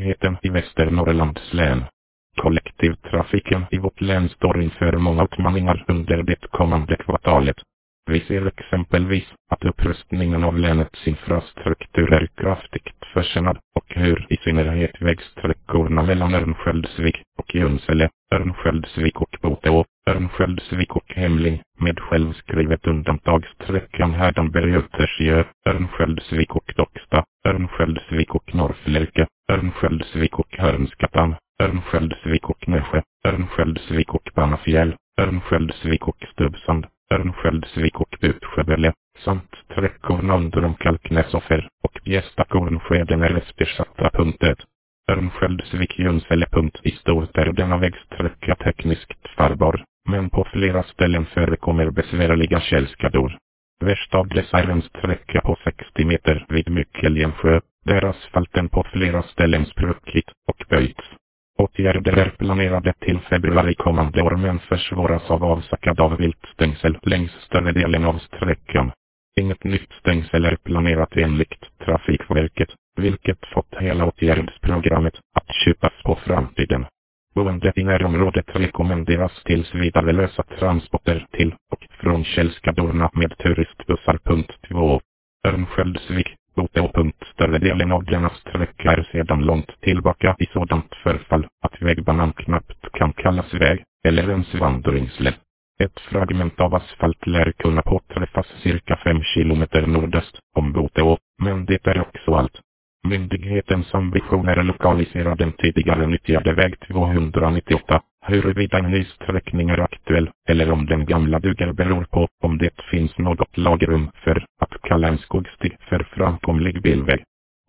myndigheten i Västernorrlands län. Kollektivtrafiken i vårt län står inför många utmaningar under det kommande kvartalet. Vi ser exempelvis att upprustningen av länets infrastruktur är kraftigt försenad och hur i synnerhet vägsträckorna mellan Örnsköldsvik och Junsele, Örnsköldsvik och Boteå, Örnsköldsvik och Hemling, med självskrivet undantag sträckan Härdanberg-Uttersjö, Örnsköldsvik och Docksta, Örnsköldsvik och Norrflärke, Örnsköldsvik och Hörnskatan, Örnsköldsvik och Nässjö, Örnsköldsvik och Banafjäll, Örnsköldsvik och Stubbsand, Örnsköldsvik och Utsjöbälle, samt sträckorna under om Kalknäsoffer och Bjästa-Kornskeden är eftersatta. 1. Örnsköldsvik-Junsele. I stort är denna vägsträcka tekniskt farbar, men på flera ställen förekommer besvärliga källskador. Värst av dessa är en sträcka på 60 meter vid Myckeljensjö, där asfalten på flera ställen spruckit och böjts. Åtgärder är planerade till februari kommande år men försvåras av avsackad av viltstängsel längs större delen av sträckan. Inget nytt stängsel är planerat enligt Trafikverket, vilket fått hela åtgärdsprogrammet att skjutas på framtiden. Boende i närområdet rekommenderas tills vidare lösa transporter till och från källskadorna med turistbussar. 2. Örnsköldsvik, Boteå. Större delen av denna sträcka är sedan långt tillbaka i sådant förfall att vägbanan knappt kan kallas väg eller ens vandringsled. Ett fragment av asfalt lär kunna påträffas cirka 5 kilometer nordöst om Boteå, men det är också allt. Myndighetens ambition är att lokalisera den tidigare nyttjade väg 298. Huruvida en ny sträckning är aktuell eller om den gamla duger beror på om det finns något lagrum för att kalla en skogsstig för framkomlig bilväg.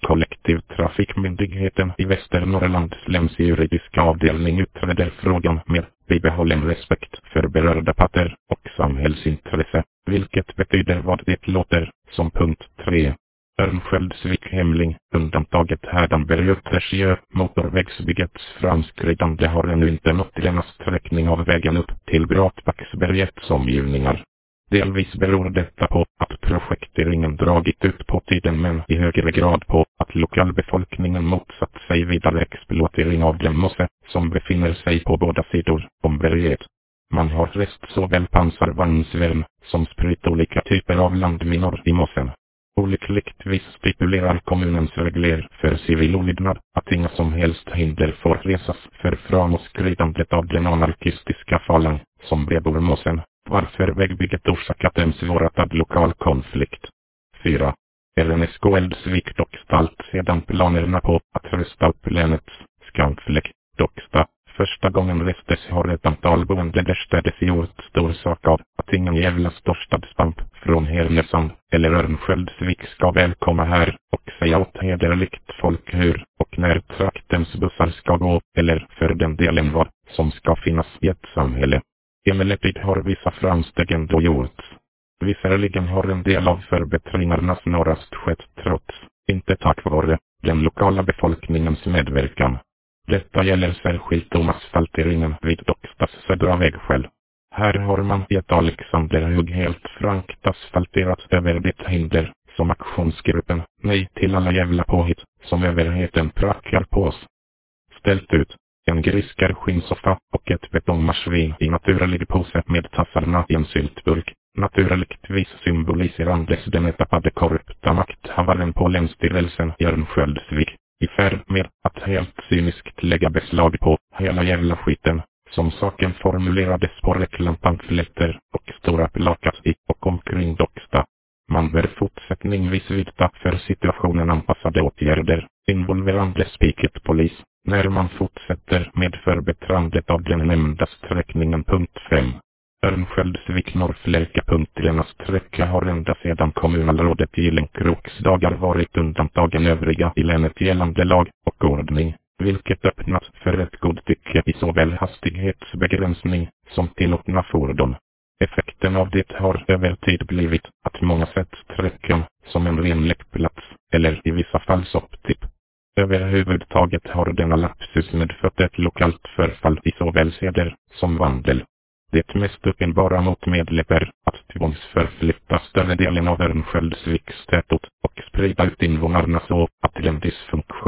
Kollektivtrafikmyndigheten i Västernorrlands läns juridiska avdelning utreder frågan med bibehållen respekt för berörda parter och samhällsintresse, vilket betyder vad det låter som. 3. Örnsköldsvik Hemling, undantaget Härdanberg-Uttersjö. Motorvägsbyggets framskridande har ännu inte nått denna sträckning av vägen upp till Bratbacksbergets omgivningar. Delvis beror detta på att projekteringen dragit ut på tiden, men i högre grad på att lokalbefolkningen motsatt sig vidare exploatering av den mosse som befinner sig på båda sidor om berget. Man har rest såväl pansarvagnsvärn som spritt olika typer av landminor i mossen. Olyckligtvis stipulerar kommunens regler för civil olydnad att inga som helst hinder får resas för framåtskridandet av den anarkistiska falang som bebor mossen, varför vägbygget orsakat en svårartad lokal konflikt. 4. RNSK Eldsvik Docksta. Allt sedan planerna på att rusta upp länets skamfläck Docksta första gången restes har ett antal boende därstädes gjort stor sak av att ingen jävla storstadspamp från Härnösand eller Örnsköldsvik ska välkomma här och säga åt hederligt folk hur och när traktens bussar ska gå, eller för den delen vad som ska finnas i ett samhälle. Emellertid har vissa framsteg ändå gjorts. Visserligen har en del av förbättringarna snarast skett trots, inte tack vare, den lokala befolkningens medverkan. Detta gäller särskilt om asfalteringen vid Dockstas södra vägskäl. Här har man i ett Alexanderhugg helt frankt asfalterat över det hinder som aktionsgruppen Nej till alla jävla påhitt som överheten prackar på oss ställt ut. En griskarskinsoffa och ett betongmarsvin i naturlig pose med tassarna i en syltburk, naturligtvis symboliserandes den etappade korrupta makthavaren på länsstyrelsen i Örnsköldsvik, i färd med att helt cyniskt lägga beslag på hela jävla skiten, som saken formulerades på reklampamfletter och stora plakat i och omkring Docksta. Man bör fortsättningsvis vidta för situationen anpassade åtgärder, involverande Spiket-polis, när man fortsätter med förbättrandet av den nämnda sträckningen. 5. Örnsköldsvik Norrflärke. Denna sträcka har ända sedan kommunalrådet Gillenkroks dagar varit undantagen övriga i länet gällande lag och ordning, vilket öppnat för ett godtycke i såväl hastighetsbegränsning som tillåtna fordon. Effekten av det har över tid blivit att många sett sträckan som en ren lekplats, eller i vissa fall sopptipp. Överhuvudtaget har denna lapsus medfört ett lokalt förfall i såväl seder som vandel. Det mest uppenbara motmedlet är att tvångsförflytta större delen av Örnsköldsviks tätort och sprida ut invånarna så att den dysfunktion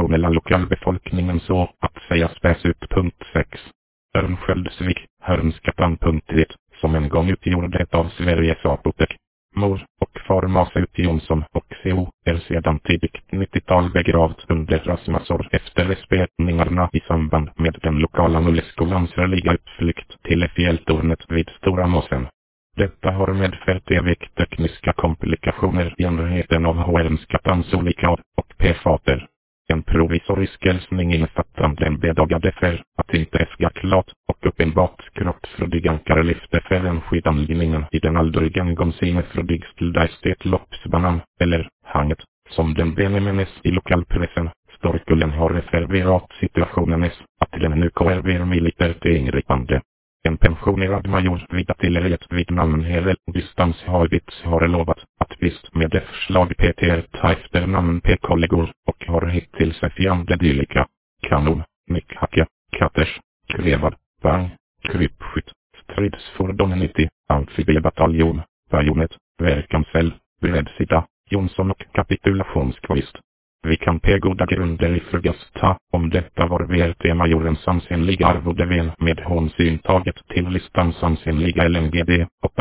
nationella lokalbefolkningen så att säga späs ut. Punkt 6. Örnsköldsvik, Hörnskattan.det, som en gång utgjorde ett av Sveriges apotek. Mor och far Masa ut Jonsson och CO är sedan tidigt 90-tal begravt under rasmassor efter spetningarna i samband med den lokala nulleskolans religa utflykt till fjälltornet vid Stora Måsen. Detta har medfört evigt tekniska komplikationer i enheten av Hörnskattans olika och P-fater. En provisorisk hälsning innefattande en bedagade för att inte äska klart och uppenbart kroppsfrodigankare lyfte för en skidanlinjen i den aldrig engångsine frodigställda estetloppsbanan, eller hanget, som den benämnes i lokalpressen. Storkullen har refererat situationen att den nu kräver militärt ingripande. En pensionerad major vid artilleriet vid namn Herel Distans Habits har lovat att visst med det förslag PTR ta efter namn P-kollegor och har hittills fjande dylika: kanon, nyckhacke, katters, krevad, bang, krypskytt, stridsfordon 90, amfibiebataljon, bajonet, verkanscell, bredsida, Jonsson och kapitulationskvist. Vi kan på goda grunder ifrågasätta om detta var VRT-majorens ansenliga arvodeven med hänsyn taget till listans ansenliga LNGD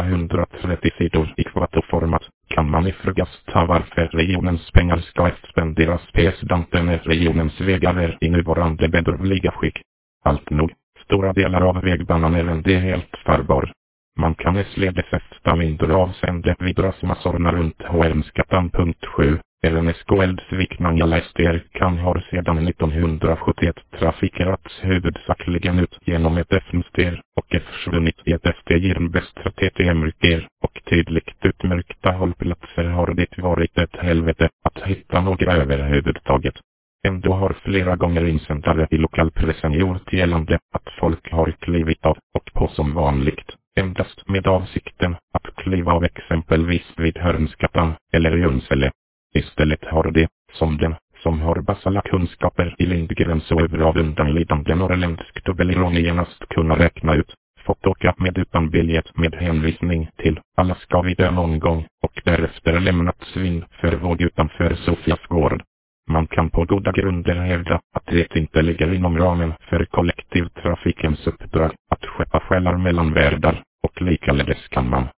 830 sidor i kvatorformat. Kan man ifrågasätta varför regionens pengar ska spenderas på sedanten när regionens vägar är i nuvarande bedrövliga skick. Allt nog, stora delar av vägbanan är ändå helt farbar. Man kan sledes efter mindre avseende vid rasmassorna runt Hörnskattan.7. Även SKL-sviknangala STR kan har sedan 1971 trafikerats huvudsakligen ut genom ett FNSTR och försvunnit i ett ST-girnbästra TTM-rycker och tydligt utmärkta hållplatser har det varit ett helvete att hitta några överhuvudtaget. Ändå har flera gånger insändare i lokalpressen gjort gällande att folk har klivit av och på som vanligt, endast med avsikten att kliva av exempelvis vid Hörnskattan eller Junsele. Istället har det, som den, som har basala kunskaper i Lindgren så över av undanlidande norrländsk dubbelironi genast kunna räkna ut, fått åka med utan biljett med hänvisning till alla ska vi dö någon gång och därefter lämnat svinn för våg utanför Sofias gård. Man kan på goda grunder hävda att det inte ligger inom ramen för kollektivtrafikens uppdrag att skeppa själar mellan världar, och likaledes kan man,